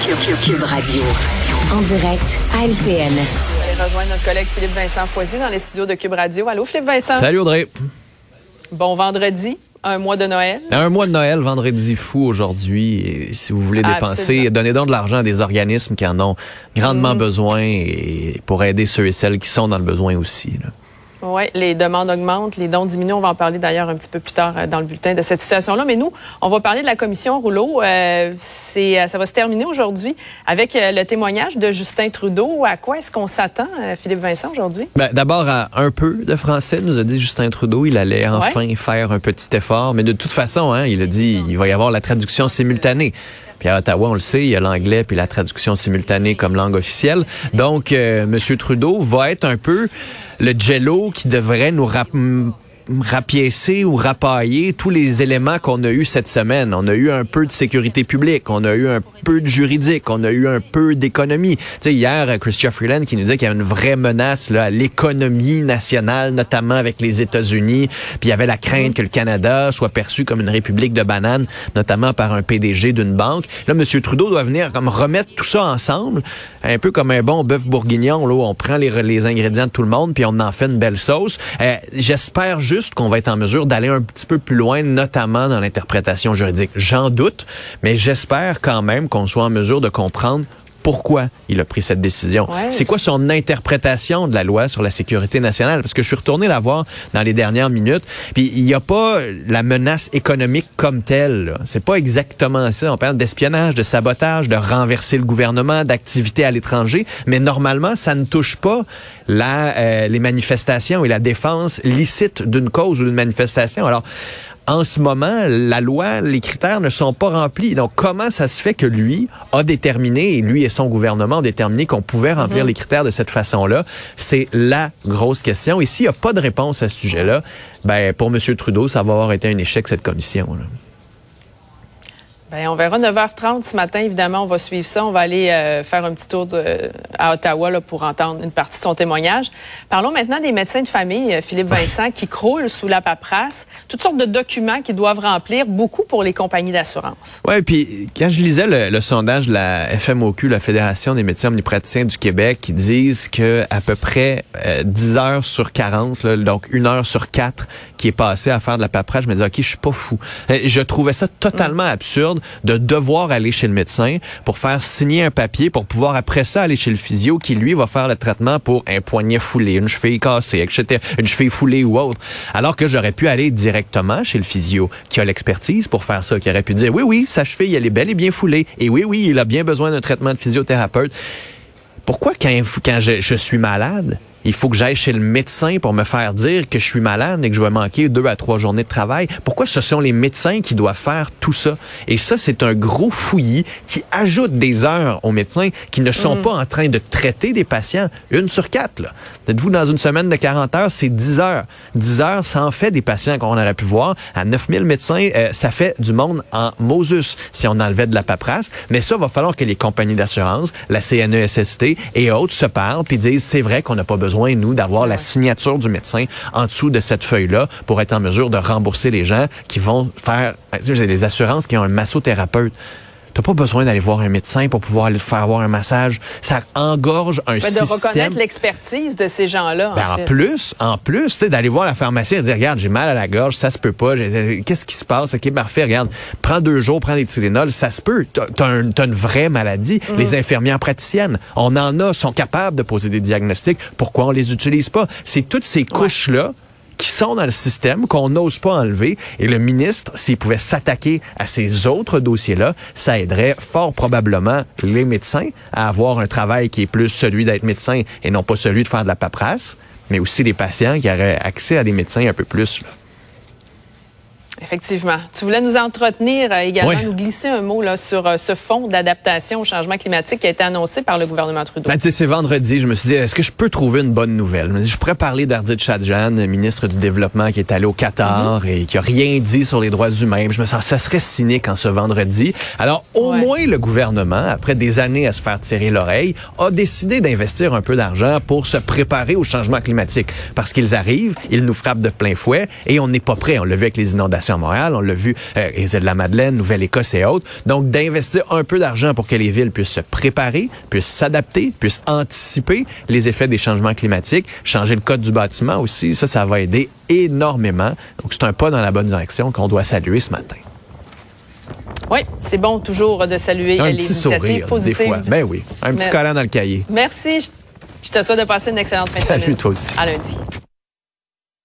Cube Radio. En direct à LCN. On va rejoindre notre collègue Philippe Vincent Foisy dans les studios de Cube Radio. Allô, Philippe Vincent. Salut Audrey. Bon vendredi, un mois de Noël. Un mois de Noël, vendredi fou aujourd'hui. Et si vous voulez dépenser, donnez donc de l'argent à des organismes qui en ont grandement besoin et pour aider ceux et celles qui sont dans le besoin aussi, là. Oui, les demandes augmentent, les dons diminuent. On va en parler d'ailleurs un petit peu plus tard dans le bulletin de cette situation-là. Mais nous, on va parler de la commission Rouleau. Ça va se terminer aujourd'hui avec le témoignage de Justin Trudeau. À quoi est-ce qu'on s'attend, Philippe Vincent, aujourd'hui? D'abord, à un peu de français, nous a dit Justin Trudeau. Il allait enfin faire un petit effort. Mais de toute façon, il a dit il va y avoir la traduction simultanée. Puis à Ottawa, on le sait, il y a l'anglais puis la traduction simultanée comme langue officielle. Donc, M. Trudeau va être un peu le jello qui devrait nous rapiécer ou rapailler tous les éléments qu'on a eu cette semaine. On a eu un peu de sécurité publique, on a eu un peu de juridique, on a eu un peu d'économie. Tu sais, hier, Chrystia Freeland qui nous disait qu'il y avait une vraie menace là, à l'économie nationale, notamment avec les États-Unis. Puis il y avait la crainte que le Canada soit perçu comme une république de bananes, notamment par un PDG d'une banque. Là, M. Trudeau doit venir comme remettre tout ça ensemble, un peu comme un bon bœuf bourguignon. Là, où on prend les ingrédients de tout le monde puis on en fait une belle sauce. J'espère juste qu'on va être en mesure d'aller un petit peu plus loin, notamment dans l'interprétation juridique. J'en doute, mais j'espère quand même qu'on soit en mesure de comprendre pourquoi il a pris cette décision. Ouais. C'est quoi son interprétation de la loi sur la sécurité nationale? Parce que je suis retourné la voir dans les dernières minutes, puis il n'y a pas la menace économique comme telle, là. C'est pas exactement ça. On parle d'espionnage, de sabotage, de renverser le gouvernement, d'activités à l'étranger, mais normalement, ça ne touche pas les manifestations et la défense licite d'une cause ou d'une manifestation. Alors, en ce moment, la loi, les critères ne sont pas remplis. Donc, comment ça se fait que lui a déterminé, et lui et son gouvernement ont déterminé qu'on pouvait remplir les critères de cette façon-là? C'est la grosse question. Et s'il n'y a pas de réponse à ce sujet-là, pour M. Trudeau, ça va avoir été un échec, cette commission, là. On verra 9h30 ce matin. Évidemment, on va suivre ça. On va aller faire un petit tour à Ottawa là, pour entendre une partie de son témoignage. Parlons maintenant des médecins de famille, Philippe Vincent, qui croulent sous la paperasse. Toutes sortes de documents qu'ils doivent remplir, beaucoup pour les compagnies d'assurance. Oui, puis quand je lisais le sondage de la FMOQ, la Fédération des médecins omnipraticiens du Québec, qui disent que à peu près 10 heures sur 40, là, donc 1 heure sur 4 qui est passée à faire de la paperasse, je me disais, OK, je suis pas fou. Je trouvais ça totalement absurde de devoir aller chez le médecin pour faire signer un papier pour pouvoir après ça aller chez le physio qui, lui, va faire le traitement pour un poignet foulé, une cheville cassée, etc., une cheville foulée ou autre. Alors que j'aurais pu aller directement chez le physio qui a l'expertise pour faire ça, qui aurait pu dire, oui, sa cheville, elle est belle et bien foulée. Et oui, il a bien besoin d'un traitement de physiothérapeute. Pourquoi quand je suis malade, il faut que j'aille chez le médecin pour me faire dire que je suis malade et que je vais manquer 2 à 3 journées de travail? Pourquoi ce sont les médecins qui doivent faire tout ça? Et ça, c'est un gros fouillis qui ajoute des heures aux médecins qui ne sont pas en train de traiter des patients. 1 sur 4, là. Êtes-vous dans une semaine de 40 heures, c'est 10 heures. 10 heures, ça en fait des patients qu'on aurait pu voir. À 9000 médecins, ça fait du monde en Moses si on enlevait de la paperasse. Mais ça, va falloir que les compagnies d'assurance, la CNESST et autres se parlent puis disent, c'est vrai qu'on n'a pas besoin nous, d'avoir la signature du médecin en dessous de cette feuille-là pour être en mesure de rembourser les gens qui vont faire des assurances qui ont un massothérapeute. T'as pas besoin d'aller voir un médecin pour pouvoir aller te faire avoir un massage. Ça engorge un système. De reconnaître l'expertise de ces gens-là, en plus, tu sais, d'aller voir la pharmacie et dire, regarde, j'ai mal à la gorge, ça se peut pas. Qu'est-ce qui se passe? OK, parfait, regarde, prends 2 jours, prends des Tylenol, ça se peut. T'as une vraie maladie. Les infirmières praticiennes, on en a, sont capables de poser des diagnostics. Pourquoi on les utilise pas? C'est toutes ces couches-là qui sont dans le système, qu'on n'ose pas enlever. Et le ministre, s'il pouvait s'attaquer à ces autres dossiers-là, ça aiderait fort probablement les médecins à avoir un travail qui est plus celui d'être médecin et non pas celui de faire de la paperasse, mais aussi les patients qui auraient accès à des médecins un peu plus, là. Effectivement. Tu voulais nous entretenir également, nous glisser un mot là, sur ce fonds d'adaptation au changement climatique qui a été annoncé par le gouvernement Trudeau. C'est vendredi, je me suis dit, est-ce que je peux trouver une bonne nouvelle? Je pourrais parler d'Ardit Chadjan, ministre du Développement qui est allé au Qatar et qui a rien dit sur les droits humains. Je me sens, ça serait cynique en ce vendredi. Alors, au moins, le gouvernement, après des années à se faire tirer l'oreille, a décidé d'investir un peu d'argent pour se préparer au changement climatique. Parce qu'ils arrivent, ils nous frappent de plein fouet et on n'est pas prêt. On l'a vu avec les inondations à Montréal, on l'a vu, les Îles-de-la-Madeleine, Nouvelle-Écosse et autres. Donc, d'investir un peu d'argent pour que les villes puissent se préparer, puissent s'adapter, puissent anticiper les effets des changements climatiques, changer le code du bâtiment aussi, ça va aider énormément. Donc, c'est un pas dans la bonne direction qu'on doit saluer ce matin. Oui, c'est bon toujours de saluer les initiatives positives. Des fois. Ben oui, un petit collant dans le cahier. Merci. Je te souhaite de passer une excellente fin de semaine. Salut, toi aussi. À lundi.